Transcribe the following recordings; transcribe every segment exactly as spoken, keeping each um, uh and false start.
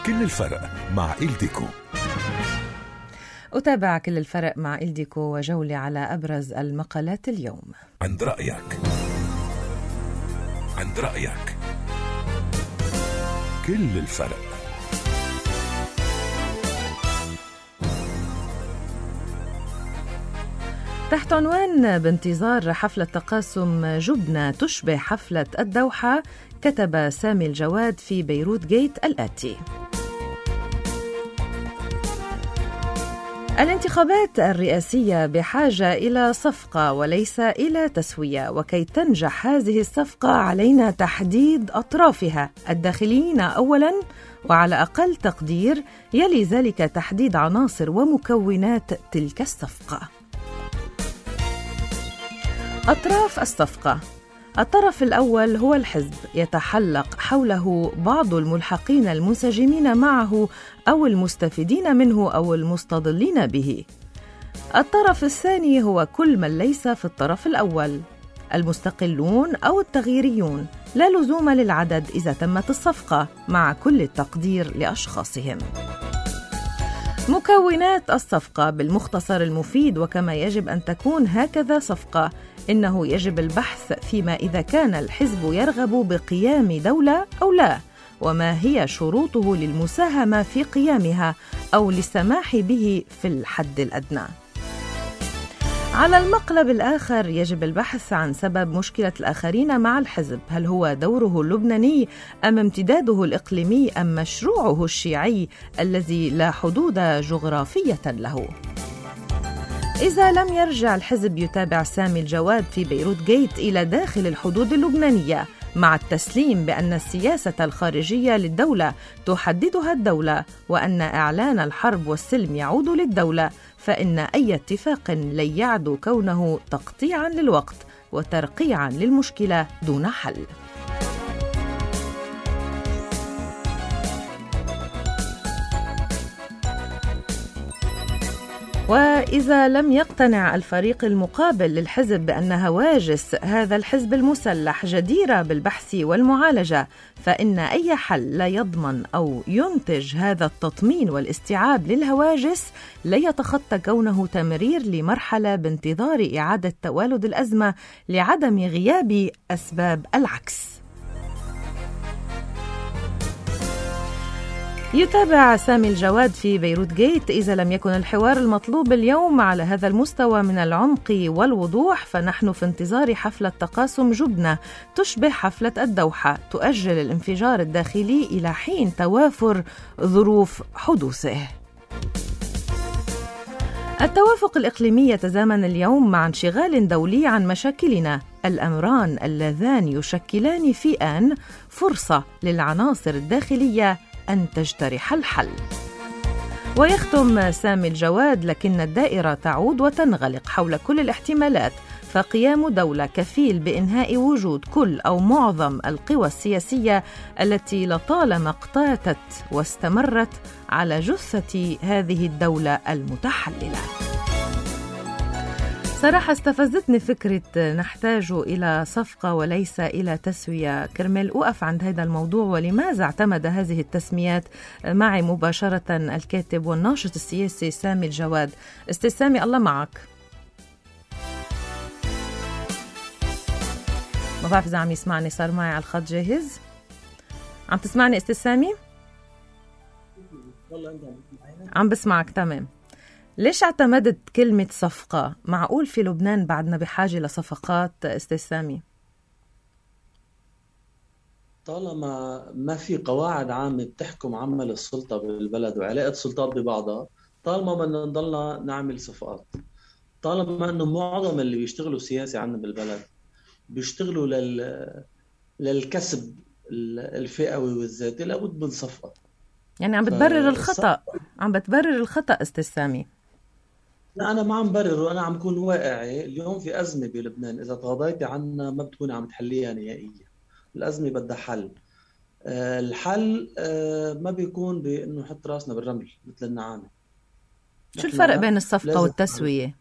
كل الفرق مع إلديكو. أتابع كل الفرق مع إلديكو وجولة على أبرز المقالات اليوم. عند رأيك عند رأيك كل الفرق. تحت عنوان بانتظار حفلة تقاسم جبنة تشبه حفلة الدوحة، كتب سامي الجواد في بيروت جيت الآتي: الانتخابات الرئاسية بحاجة إلى صفقة وليس إلى تسوية، وكي تنجح هذه الصفقة علينا تحديد أطرافها الداخليين أولاً، وعلى أقل تقدير يلي ذلك تحديد عناصر ومكونات تلك الصفقة. أطراف الصفقة: الطرف الأول هو الحزب، يتحلق حوله بعض الملحقين المنسجمين معه أو المستفيدين منه أو المستضلين به. الطرف الثاني هو كل من ليس في الطرف الأول، المستقلون أو التغييريون، لا لزوم للعدد إذا تمت الصفقة، مع كل التقدير لأشخاصهم. مكونات الصفقة بالمختصر المفيد وكما يجب أن تكون هكذا صفقة: إنه يجب البحث فيما إذا كان الحزب يرغب بقيام دولة أو لا، وما هي شروطه للمساهمة في قيامها أو للسماح به في الحد الأدنى. على المقلب الآخر يجب البحث عن سبب مشكلة الآخرين مع الحزب، هل هو دوره اللبناني أم امتداده الإقليمي أم مشروعه الشيعي الذي لا حدود جغرافية له. إذا لم يرجع الحزب، يتابع سامي الجواد في بيروت جيت، إلى داخل الحدود اللبنانية، مع التسليم بأن السياسة الخارجية للدولة تحددها الدولة، وأن إعلان الحرب والسلم يعود للدولة، فإن أي اتفاق لن يعد كونه تقطيعا للوقت وترقيعا للمشكلة دون حل. وإذا لم يقتنع الفريق المقابل للحزب بأن هواجس هذا الحزب المسلح جديرة بالبحث والمعالجة، فإن أي حل لا يضمن أو ينتج هذا التطمين والاستيعاب للهواجس لا يتخطى كونه تمرير لمرحلة بانتظار إعادة توالد الأزمة لعدم غياب أسباب العكس. يتابع سامي الجواد في بيروت جيت: إذا لم يكن الحوار المطلوب اليوم على هذا المستوى من العمق والوضوح، فنحن في انتظار حفلة تقاسم جبنة تشبه حفلة الدوحة، تؤجل الانفجار الداخلي إلى حين توافر ظروف حدوثه. التوافق الإقليمي يتزامن اليوم مع انشغال دولي عن مشاكلنا، الأمران اللذان يشكلان في آن فرصة للعناصر الداخلية أن تجترح الحل. ويختم سامي الجواد: لكن الدائرة تعود وتنغلق حول كل الاحتمالات، فقيام دولة كفيل بإنهاء وجود كل أو معظم القوى السياسية التي لطالما اقتاتت واستمرت على جثة هذه الدولة المتحللة. صراحة استفزتني فكرة نحتاج إلى صفقة وليس إلى تسوية. كرمال أقف عند هذا الموضوع ولماذا اعتمد هذه التسميات، معي مباشرة الكاتب والناشط السياسي سامي الجواد. أستاذ سامي، الله معك. ما بعرف إذا عم يسمعني، صار معي على الخط جاهز. عم تسمعني أستاذ سامي؟ عم بسمعك تمام. ليش اعتمدت كلمة صفقة؟ معقول في لبنان بعدنا بحاجة لصفقات أستاذ سامي؟ طالما ما في قواعد عامة بتحكم عمل السلطة بالبلد وعلاقة السلطات ببعضها، طالما بدنا نضلنا نعمل صفقات. طالما انه معظم اللي بيشتغلوا سياسي عندنا بالبلد بيشتغلوا لل للكسب الفئوي والذاتي، لابد من صفقة. يعني عم بتبرر الخطأ، عم بتبرر الخطأ أستاذ سامي. لا، أنا ما عم برر، وأنا عم كون واقعي. اليوم في أزمة بلبنان، إذا تغاضيتي عنها ما بتكون عم تحليها نهائيا. الأزمة بدها حل. أه الحل أه ما بيكون بأنه نحط راسنا بالرمل مثل النعامة. شو الفرق بين الصفقة والتسوية؟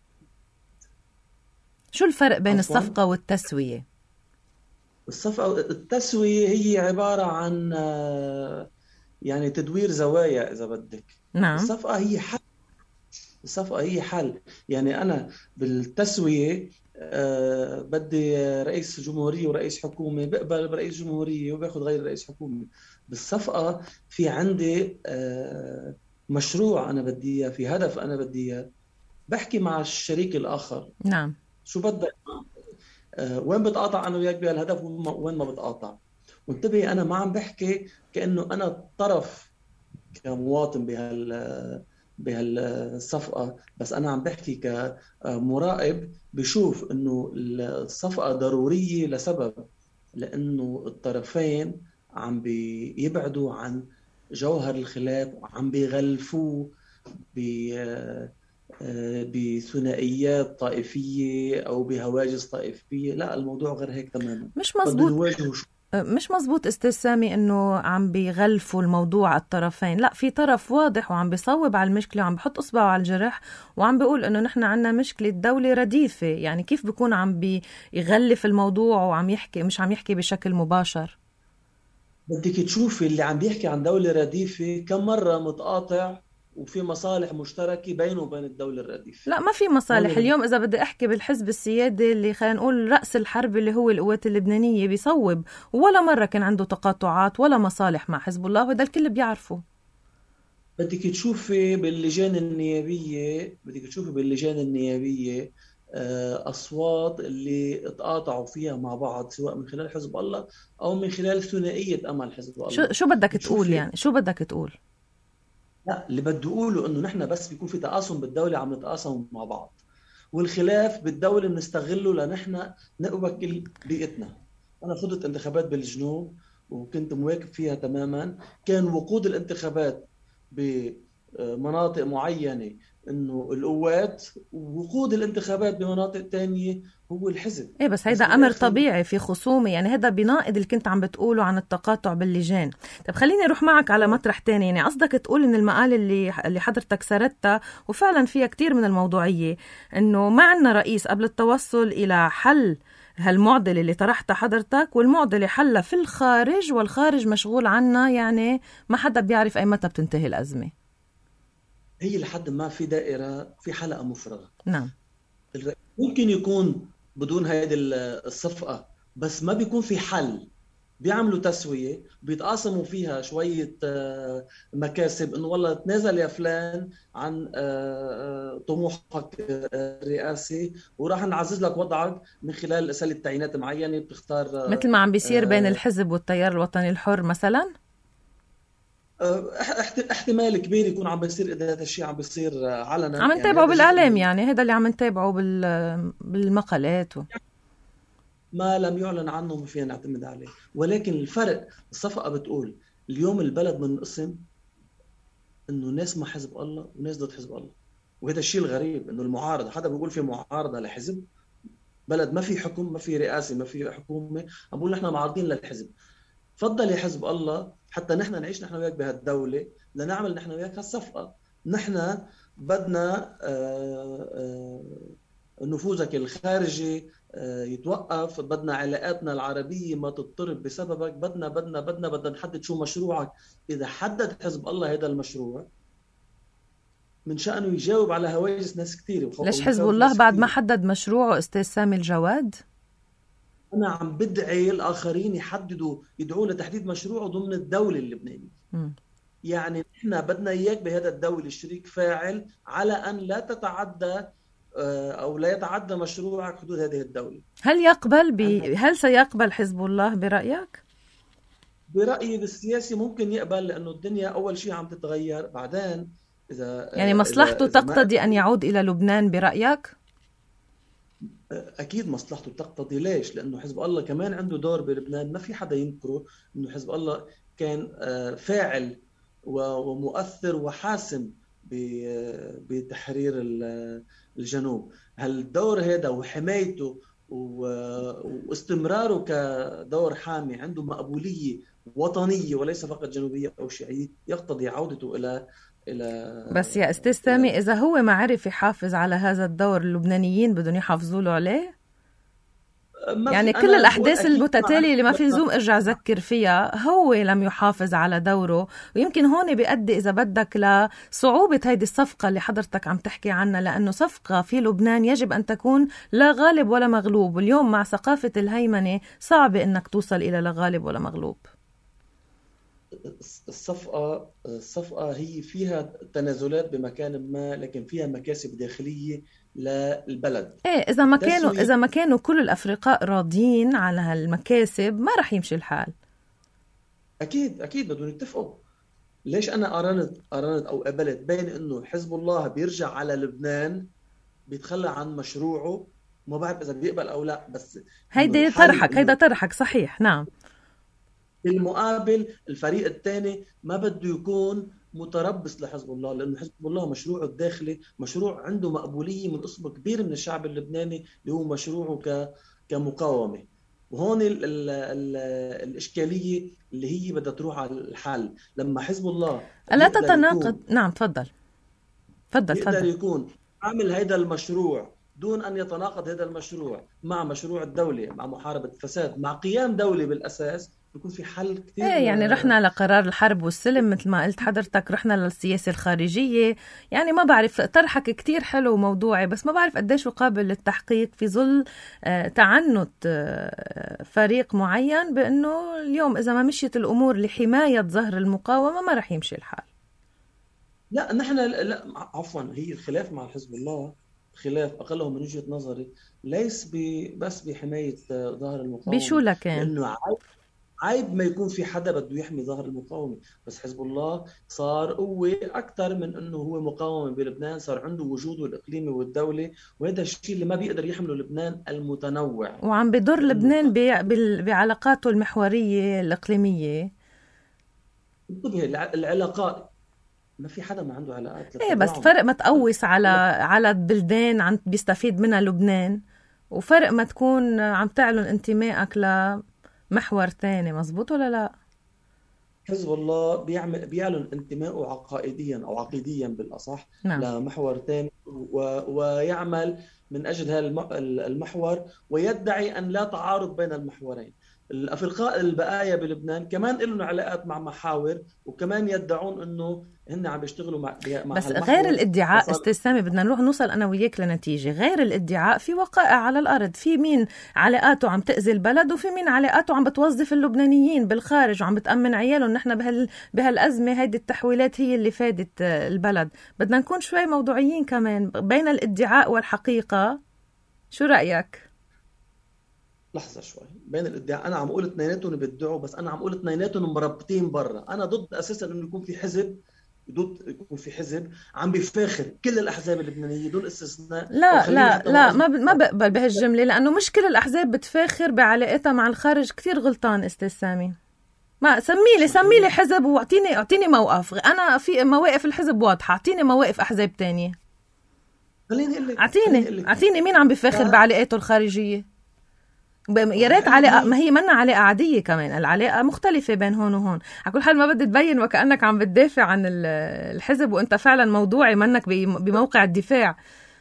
شو الفرق بين أصلاً الصفقة والتسوية؟ الصفقة التسوية هي عبارة عن يعني تدوير زوايا إذا بدك. نعم. الصفقة هي حل، الصفقة هي حل. يعني أنا بالتسوية أه بدي رئيس جمهورية ورئيس حكومة، بقبل برئيس جمهورية وباخد غير رئيس حكومة. بالصفقة في عندي أه مشروع أنا بدي إياه، في هدف أنا بدي إياه، بحكي مع الشريك الآخر. نعم. شو بدك، أه وين بتقاطع أنا وياك بهالهدف وين ما بتقاطع. وانتبهي أنا ما عم بحكي كأنه أنا طرف كمواطن بهال بهالصفقة، بس أنا عم بحكي كمراقب بشوف إنه الصفقة ضرورية لسبب، لأنه الطرفين عم بيبعدوا عن جوهر الخلاف وعم بيغلفوه بثنائيات طائفية أو بهواجس طائفية. لا، الموضوع غير هيك تماما. مش مزبوط، مش مزبوط استاذ سامي انه عم بيغلفوا الموضوع الطرفين. لا، في طرف واضح وعم بيصوب على المشكله وعم بيحط اصبعه على الجرح وعم بيقول انه نحن عنا مشكله دولة رديفه. يعني كيف بيكون عم بيغلف الموضوع وعم يحكي، مش عم يحكي بشكل مباشر؟ بدك تشوفي اللي عم بيحكي عن دولة رديفه كم مره متقاطع وفي مصالح مشتركة بينه وبين الدولة الرديفة. لا، ما في مصالح. اليوم إذا بدي أحكي بالحزب السيادي اللي خلينا نقول رأس الحرب اللي هو القوات اللبنانية، بيصوب ولا مرة كان عنده تقاطعات ولا مصالح مع حزب الله، وهذا الكل بيعرفه. بدك تشوفي باللجان النيابية بدك تشوفي باللجان النيابية أصوات اللي تقاطعوا فيها مع بعض، سواء من خلال حزب الله أو من خلال ثنائية أمل حزب الله. شو شو بدك تقول يعني؟ شو بدك تقول؟ لا، اللي بدي أقوله إنه نحن بس بيكون في تقاسم بالدولة، عم نتقاسم مع بعض، والخلاف بالدولة بنستغله لنحن نوكل بيئتنا. أنا خضت انتخابات بالجنوب وكنت مواكب فيها تماما. كان وقود الانتخابات بمناطق معينة إنه القوات، ووقود الانتخابات بمناطق تانية هو الحزب. ايه بس هيدا امر طبيعي في خصومه، يعني هذا بناقض اللي كنت عم بتقوله عن التقاطع باللجان. طب خليني اروح معك على مطرح تاني. يعني قصدك تقول ان المقالة اللي اللي حضرتك سردتها وفعلا فيها كتير من الموضوعية، انه ما عندنا رئيس قبل التوصل الى حل هالمعضلة اللي طرحتها حضرتك، والمعضلة حلها في الخارج والخارج مشغول عنا، يعني ما حدا بيعرف اي متى بتنتهي الازمة. هي لحد ما في دائرة، في حلقة مفرغة. نعم. ممكن يكون بدون هيدي الصفقة، بس ما بيكون في حل. بيعملوا تسوية بيتقاسموا فيها شوية مكاسب، انه والله تنازل يا فلان عن طموحك الرئاسي وراح نعزز لك وضعك من خلال سلة تعيينات معينة بتختار، مثل ما عم بيصير بين الحزب والتيار الوطني الحر مثلا. احتمال كبير يكون عم بيصير إذا هذا الشيء عم بيصير علنا، عم نتابعه يعني بالإعلام. يعني هذا اللي عم نتابعه بالمقالات و... ما لم يعلن عنه ما فينا نعتمد عليه. ولكن الفرق، الصفقة بتقول اليوم البلد منقسم، انه ناس مع حزب الله وناس ضد حزب الله. وهذا الشيء الغريب، انه المعارضة، حدا بيقول في معارضة لحزب، بلد ما في حكم، ما في رئاسة، ما في حكومة، عم بقول نحن معارضين للحزب. تفضل يا حزب الله حتى نحن نعيش نحن وياك بهالدولة، لنعمل نحن وياك هالصفقة. نحن بدنا نفوذك الخارجي يتوقف، بدنا علاقاتنا العربية ما تضطرب بسببك، بدنا بدنا بدنا بدنا نحدد شو مشروعك. إذا حدد حزب الله هذا المشروع، من شأنه يجاوب على هواجس ناس كثير. ليش حزب الله بعد ما حدد مشروعه أستاذ سامي الجواد؟ أنا عم بدعي الآخرين يحددوا، يدعوا لتحديد مشروعه ضمن الدولة اللبنانية. م. يعني إحنا بدنا إياك بهذا الدولة شريك فاعل على أن لا تتعدى أو لا يتعدى مشروعك حدود هذه الدولة. هل يقبل ب... هل سيقبل حزب الله برأيك؟ برأيي بالسياسي ممكن يقبل، لأنه الدنيا أول شيء عم تتغير. بعدين إذا يعني مصلحته إذا تقتضي أن يعود إلى لبنان برأيك؟ أكيد مصلحته تقتضي. ليش؟ لأنه حزب الله كمان عنده دور بلبنان، ما في حدا ينكره أنه حزب الله كان فاعل ومؤثر وحاسم بتحرير الجنوب. هالدور هذا وحمايته واستمراره كدور حامي عنده مقبولية وطنية وليس فقط جنوبية أو شيعية، يقتضي عودته إلى إلى بس يا أستاذ سامي، إذا هو ما عرف يحافظ على هذا الدور، اللبنانيين بدهم يحافظوا له عليه. يعني كل الأحداث المتتالية اللي ما في لزوم أرجع أذكر فيها هو لم يحافظ على دوره، ويمكن هون بيؤدي إذا بدك لصعوبة هيدي الصفقة اللي حضرتك عم تحكي عنها، لأنه صفقة في لبنان يجب أن تكون لا غالب ولا مغلوب، واليوم مع ثقافة الهيمنة صعب إنك توصل إلى لا غالب ولا مغلوب. الصفقة الصفقة هي فيها تنازلات بمكان ما، لكن فيها مكاسب داخلية للبلد. ايه اذا ما كانوا اذا ما كانوا كل الافرقاء راضيين على هالمكاسب ما رح يمشي الحال. اكيد اكيد بدهم يتفقوا. ليش انا قارنت قارنت او قبلت بين انه حزب الله بيرجع على لبنان بيتخلى عن مشروعه، ما بعرف اذا بيقبل او لا، بس هيدا طرحك هيدا طرحك صحيح. نعم. بالمقابل الفريق الثاني ما بده يكون متربص لحزب الله، لأنه حزب الله مشروعه الداخلي مشروع عنده مقبولية من قسم كبير من الشعب اللبناني اللي هو مشروعه ك كمقاومة. وهون ال ال ال الإشكالية اللي هي بدها تروح على الحل لما حزب الله لا تتناقض. نعم تفضل تفضل يقدر تفضل. يكون عامل هيدا المشروع دون أن يتناقض هذا المشروع مع مشروع الدولة، مع محاربة الفساد، مع قيام دولة بالأساس، بيكون في حل كتير. ايه يعني رحنا لقرار الحرب والسلم مثل ما قلت حضرتك، رحنا للسياسة الخارجية. يعني ما بعرف، طرحك كتير حلو وموضوعي، بس ما بعرف قديش قابل للتحقيق في ظل آه تعنت آه فريق معين بأنه اليوم إذا ما مشيت الأمور لحماية ظهر المقاومة ما رح يمشي الحال. لا نحن لا عفوا، هي الخلاف مع حزب الله خلاف أقله من وجهة نظري ليس بس بحماية ظهر المقاومة. بشو لكن؟ لأنه عيب, عيب ما يكون في حدا بده يحمي ظهر المقاومة، بس حزب الله صار قوة أكثر من أنه هو مقاومة بلبنان، صار عنده وجوده الإقليمي والدولي، وهذا الشيء اللي ما بيقدر يحمله لبنان المتنوع، وعم بيضر لبنان بعلاقاته المحورية الإقليمية. انتبه العلاقات ما في حدا ما عنده علاقات. ايه بس فرق ما تقوس على على بلدان عم بيستفيد منها لبنان، وفرق ما تكون عم تعلن انتمائك لمحور ثاني. مزبوط ولا لا؟ حزب الله بيعمل بيعلن انتمائه عقائديا او عقيديا بالاصح نعم. لمحور ثاني و... ويعمل من اجل هذا المحور، ويدعي ان لا تعارض بين المحورين. الأفرقاء البقايا بلبنان كمان لهم علاقات مع محاور، وكمان يدعون انه هن عم بيشتغلوا مع مع بس غير الادعاء استاذ سامي، بدنا نروح نوصل انا وياك لنتيجه. غير الادعاء في وقائع على الارض، في مين علاقاته عم تاذي البلد، وفي مين علاقاته عم بتوظف اللبنانيين بالخارج وعم بتامن عيالهم. نحن بهال بهالازمه هيدي التحويلات هي اللي فادت البلد. بدنا نكون شوي موضوعيين كمان بين الادعاء والحقيقه. شو رايك؟ لحظة شوي، بين الادعاء أنا عم أقول اثنيناتهم بيدعوا، بس أنا عم أقول اثنيناتهم مربطين برا. أنا ضد أساسا إنه يكون في حزب ضد يكون في حزب عم بيفاخر كل الأحزاب اللبنانية دون استثناء. لا لا لا ما ما بقبل بهالجملة، لأنه مش كل الأحزاب بتفاخر بعلاقتها مع الخارج. كتير غلطان أستاذ سامي. ما سمي لي سمي لي حزب واعطيني اعطيني موقف. أنا في مواقف الحزب واضحة، اعطيني مواقف أحزاب تانية. خليني أقول لك اعطيني اعطيني مين عم بيفاخر بعلاقاته الخارجية. يا ريت علاقة، ما هي منا علاقة عادية كمان، العلاقة مختلفة بين هون وهون. على كل حال ما بدي تبين وكأنك عم بتدافع عن الحزب وانت فعلا موضوعي، منك بموقع الدفاع.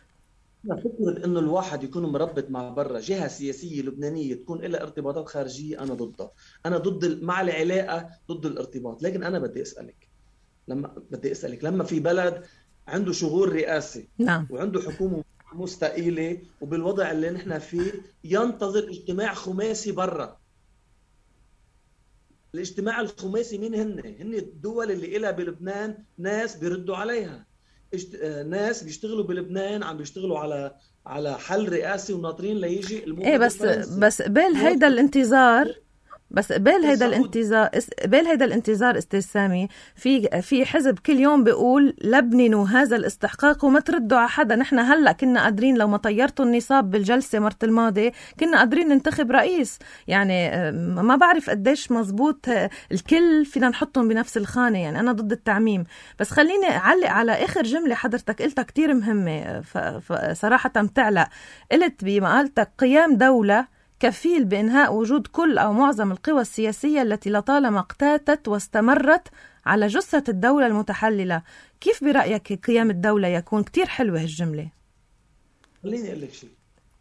فكرة انه الواحد يكون مربط مع برا جهة سياسية لبنانية تكون لها ارتباطات خارجية، انا ضدها. انا ضد مع العلاقة ضد الارتباط. لكن انا بدي اسألك لما بدي اسألك لما في بلد عنده شغل رئاسي نعم. وعنده حكومة مستقيلة، وبالوضع اللي نحن فيه ينتظر اجتماع خماسي برا. الاجتماع الخماسي مين هن؟ هن الدول اللي إلها بلبنان ناس بيردوا عليها، اجت... ناس بيشتغلوا بلبنان عم بيشتغلوا على على حل رئاسي وناطرين ليجي الموقف. ايه بس الفرنسي. بس قبل هيدا الانتظار بس قبل هيدا الانتظار قبل هيدا الانتظار استاذ سامي، في في حزب كل يوم بيقول لبننوا هذا الاستحقاق وما تردوا على حدا. نحن هلا كنا قادرين لو ما طيرتوا النصاب بالجلسه مرت الماضي كنا قادرين ننتخب رئيس. يعني ما بعرف قديش مزبوط الكل فينا نحطهم بنفس الخانه. يعني انا ضد التعميم. بس خليني اعلق على اخر جمله حضرتك قلتها كتير مهمه صراحه بتعلق. قلت بمقالتك قيام دوله كفيل بإنهاء وجود كل أو معظم القوى السياسية التي لطالما اقتاتت واستمرت على جثة الدولة المتحللة. كيف برأيك قيام الدولة يكون؟ كتير حلوة هالجملة. خليني أقول لك شيء.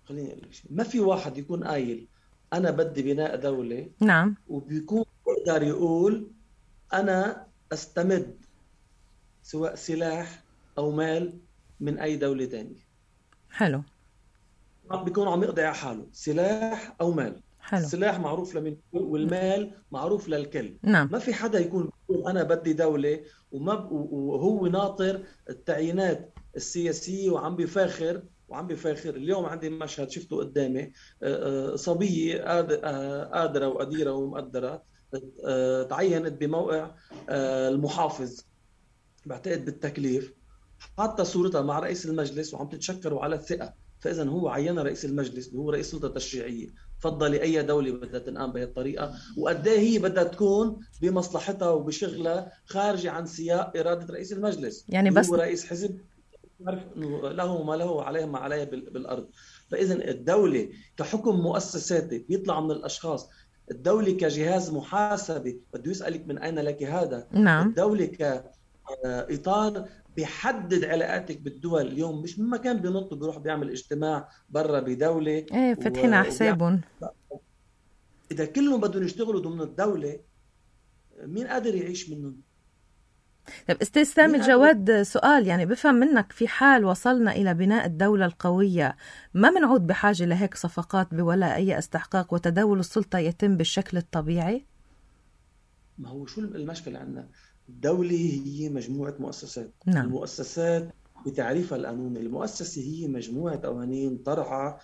خليني اقول لك شيء، ما في واحد يكون قايل انا بدي بناء دولة نعم وبيكون يقدر يقول انا استمد سواء سلاح او مال من اي دولة تانية. حلو. بيكون عم يقضي على حاله، سلاح او مال. حلو. السلاح معروف لمن والمال معروف للكل. نعم. ما في حدا يكون يقول انا بدي دولة وما ب... وهو ناطر التعيينات السياسية وعم بيفاخر وعم بيفاخر. اليوم عندي مشهد شفته قدامي، صبية قادرة وقديرة ومقدرة تعينت بموقع المحافظ بعتقد بالتكليف، حتى صورتها مع رئيس المجلس وعم تتشكروا على الثقة. فإذا هو عين رئيس المجلس اللي هو رئيس سلطة تشريعية. تفضلي أي دولة بدها تنقام بهذه الطريقة وقد ايه هي بدها تكون بمصلحتها وبشغلها خارجة عن سياق إرادة رئيس المجلس، يعني بس هو رئيس حزب عارف انه له ما له عليه ما عليه بالارض. فاذا الدوله كحكم مؤسساتي بيطلع من الاشخاص. الدوله كجهاز محاسبه بده يسالك من اين لك هذا. نعم. الدوله كاطار بيحدد علاقاتك بالدول. اليوم مش من مكان بينط بيروح بيعمل اجتماع برا بدوله ايه فتحين على حسابهم. اذا كلهم بدهم يشتغلوا ضمن الدوله مين قادر يعيش منهم؟ طيب استاذ سامي الجواد، سؤال يعني بفهم منك، في حال وصلنا الى بناء الدولة القوية ما منعود بحاجة لهيك صفقات بولا اي استحقاق وتداول السلطة يتم بالشكل الطبيعي؟ ما هو شو المشكلة عندنا؟ الدولة هي مجموعة مؤسسات. نعم. المؤسسات بتعريفها القانوني، المؤسسة هي مجموعة قوانين ترعى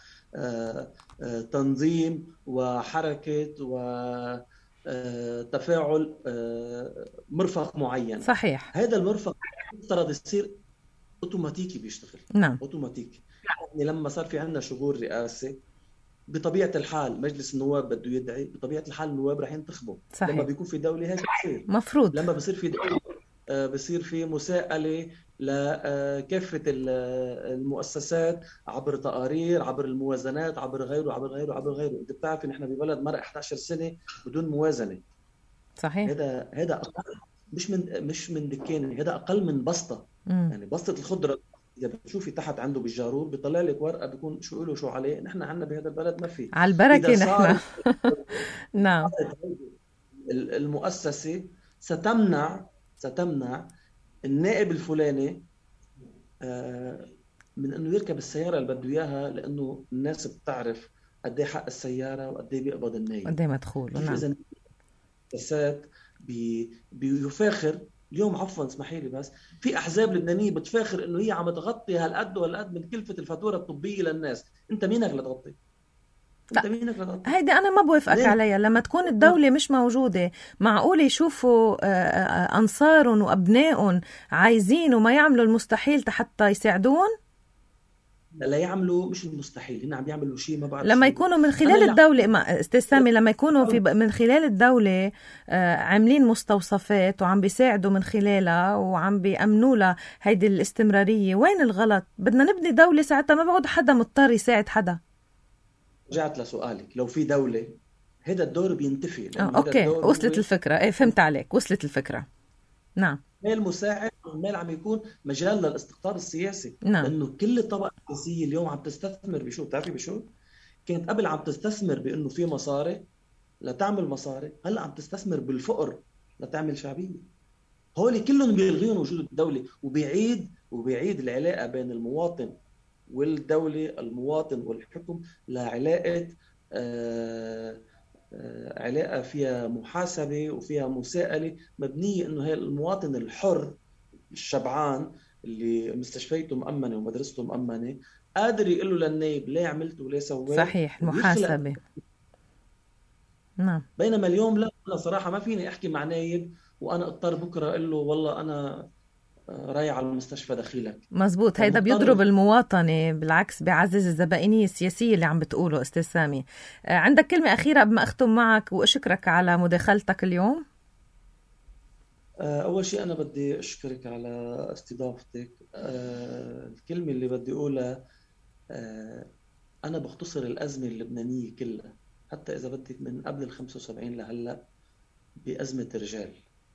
تنظيم وحركة وتفاعل مرفق معين. صحيح. هذا المرفق يفترض يصير اوتوماتيكي بيشتغل. نعم. اوتوماتيكي. يعني لما صار في عندنا شغل رئاسي بطبيعة الحال مجلس النواب بده يدعي، بطبيعة الحال النواب رح ينتخبوا. صحيح. لما بيكون في دولة هيك بصير مفروض. لما بصير في دولة بصير في مساءلة لكافة المؤسسات عبر تقارير، عبر الموازنات، عبر غيره عبر غيره عبر غيره. انت بتعرف ان احنا ببلد مرق إحدى عشر سنة بدون موازنة. صحيح. هذا هذا أقل مش من مش من دكانة، هذا أقل من بسطة. مم. يعني بسطة الخضرة إذا بتشوفي تحت عنده بالجارور بيطلع لك ورقة بيكون شو له شو عليه. نحن عندنا بهذا البلد ما في. على البركة نحن. نعم. المؤسسة ستمنع ستمنع النائب الفلاني من انه يركب السيارة اللي بده اياها لانه الناس بتعرف قد ايه حق السيارة وقد ايه بيقبض النائب. قد ايه مدخول. نعم. اذا المؤسسات بي بيفاخر اليوم، عفوا اسمحي لي، بس في احزاب لبنانيه بتفاخر انه هي عم تغطي هالقد وهالقد من كلفه الفاتوره الطبيه للناس. انت مينك لتغطي؟ انت مينك لتغطي؟ هيدي انا ما بوافقك عليها. لما تكون الدوله مش موجوده معقول يشوفوا انصارهم وابنائهم عايزين وما يعملوا المستحيل حتى يساعدون؟ لا يعملوا مش المستحيل، هن عم يعملوا شيء ما بعرف. لما يكونوا من خلال الدولة ما استاذ سامي، لما يكونوا في من خلال الدولة عاملين مستوصفات وعم بيساعدوا من خلالها وعم بيأمنوا لها هيدي الاستمرارية، وين الغلط؟ بدنا نبني دولة ساعتها ما بعد حدا مضطر يساعد حدا. رجعت لسؤالك، لو في دولة هذا الدور بينتفي. آه، اوكي وصلت الفكرة. ايه فهمت عليك، وصلت الفكرة. نعم. مال مساعد والمال عم يكون مجال للاستقطاب السياسي. نعم. لانه كل الطبقه السياسيه اليوم عم تستثمر بشو؟ بتعرفي بشو؟ كانت قبل عم تستثمر بانه في مصاري لتعمل مصاري، هلا عم تستثمر بالفقر لتعمل شعبيه. هول كلهم بيلغيهم وجود الدوله وبيعيد وبيعيد العلاقه بين المواطن والدوله، المواطن والحكم، لعلاقه آه علاقة فيها محاسبة وفيها مساءلة مبنية إنه هي المواطن الحر الشبعان اللي مستشفيته مأمنة ومدرسته مأمنة قادر يقول له للنايب ليه عملت وليه سويت. صحيح، المحاسبة. نعم. بينما اليوم لا، أنا صراحة ما فيني أحكي مع نايب وأنا اضطر بكرة أقول له والله أنا رايح على المستشفى دخيلك. مزبوط. هيدا بيضرب المواطنة، بالعكس بيعزز الزبائنية السياسية اللي عم بتقوله أستاذ سامي. عندك كلمة أخيرة قبل ما أختم معك وأشكرك على مداخلتك اليوم؟ أول شيء أنا بدي أشكرك على استضافتك. الكلمة اللي بدي أقولها، أنا بختصر الأزمة اللبنانية كلها حتى إذا بدك من قبل الخمسة وسبعين لهلأ بأزمة رجال.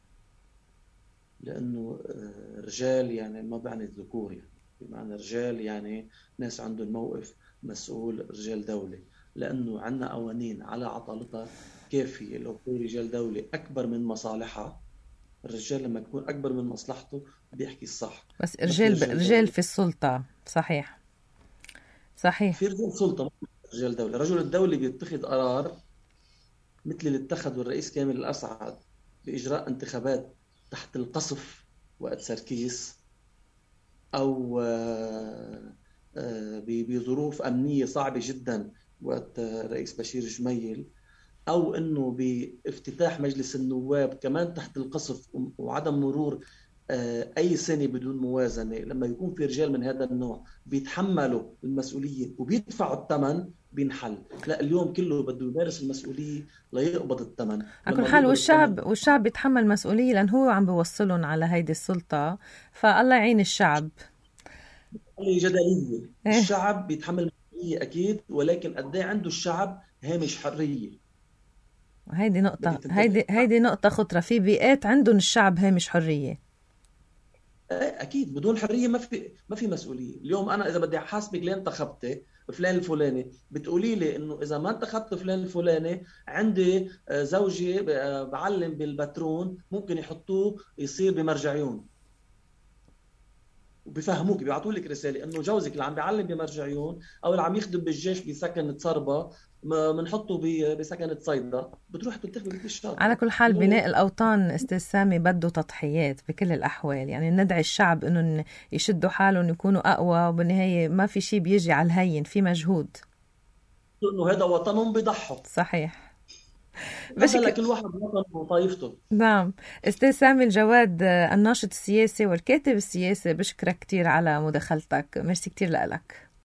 لأنه رجال يعني ما بعني الذكور، يعني بمعنى رجال يعني ناس عندهم موقف مسؤول رجال دولة، لأنه عنا قوانين على عطلتها كافية. لو في رجال دولة أكبر من مصالحها، الرجال لما يكون أكبر من مصلحته بيحكي الصح. بس رجال ب... رجال في السلطة. صحيح صحيح. في رجال سلطة، رجال دولة. رجل الدولة بيتخذ قرار مثل اللي اتخذه الرئيس كامل الأسعد بإجراء انتخابات تحت القصف وقت سركيس، أو بظروف أمنية صعبة جدا وقت رئيس بشير جميل، أو أنه بافتتاح مجلس النواب كمان تحت القصف وعدم مرور أي سنة بدون موازنة. لما يكون في رجال من هذا النوع بيتحملوا المسؤولية وبيدفعوا الثمن بينحل. لا، اليوم كله بده يمارس المسؤولية ليقبض الثمن. على كل حال والشعب والشعب بيتحمل مسؤولية لأن هو عم بيوصلهم على هيدي السلطة، فالله يعين الشعب. جدلية. الشعب بيتحمل مسؤولية أكيد، ولكن قد ايه عنده الشعب هامش حرية؟ هيدي نقطة هيدي هيدي نقطة خطرة. في بيئات عندهم الشعب هامش حرية. اكيد بدون حريه ما في ما في مسؤوليه. اليوم انا اذا بدي احاسبك ليه انتخبتي فلان الفلاني، بتقولي لي انه اذا ما انتخبت فلان الفلاني عندي زوجي بعلم بالبترون ممكن يحطوه يصير بمرجعيون، وبيفهموك بيعطوا لك رساله انه جوزك اللي عم بيعلم بمرجعيون او اللي عم يخدم بالجيش بسكن تصربه بنحطه بسكنة صيدا، بتروح تلتخبي بالشاطئ. على كل حال بناء الأوطان استاذ سامي بده تضحيات بكل الأحوال، يعني ندعي الشعب إنه يشدوا حالهم يكونوا أقوى، وبالنهاية ما في شيء بيجي على الهين، في مجهود. إنه هذا وطنهم بيضحوا. صحيح. بشكل كل واحد وطنه وطائفته. نعم. استاذ سامي الجواد الناشط السياسي والكاتب السياسي، بشكرك كتير على مداخلتك. ميرسي كتير لك.